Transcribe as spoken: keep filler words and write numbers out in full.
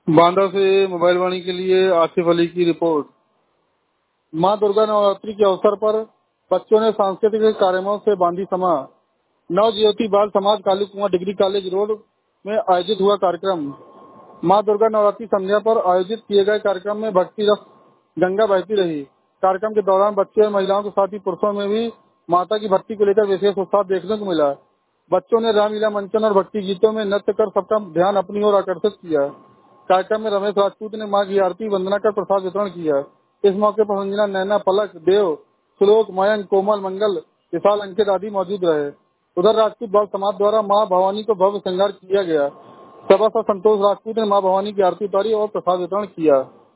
बांदा से मोबाइल वाणी के लिए आसिफ अली की रिपोर्ट। मां दुर्गा नवरात्रि के अवसर पर बच्चों ने सांस्कृतिक कार्यक्रमों से बांधी समा। नव ज्योति बाल समाज काली कुआं डिग्री कॉलेज रोड में आयोजित हुआ कार्यक्रम। मां दुर्गा नवरात्रि संध्या पर आयोजित किए गए कार्यक्रम में भक्ति रस गंगा बहती रही। कार्यक्रम के दौरान बच्चे और महिलाओं के साथ ही पुरुषों में भी माता की भक्ति को लेकर विशेष उत्साह देखने को मिला। बच्चों ने रामलीला मंचन और भक्ति गीतों में नृत्य कर सबका ध्यान अपनी ओर आकर्षित किया। कार्यक्रम में रमेश राजपूत ने मां की आरती वंदना कर प्रसाद वितरण किया। इस मौके पर संजना, नैना, पलक, देव, श्लोक, मयंक, कोमल, मंगल, विशाल, अंकित आदि मौजूद रहे। उधर राजपूत बाल समाज द्वारा मां भवानी को भव्य श्रृंगार किया गया। सभासद संतोष राजपूत ने मां भवानी की आरती उतारी और प्रसाद वितरण किया।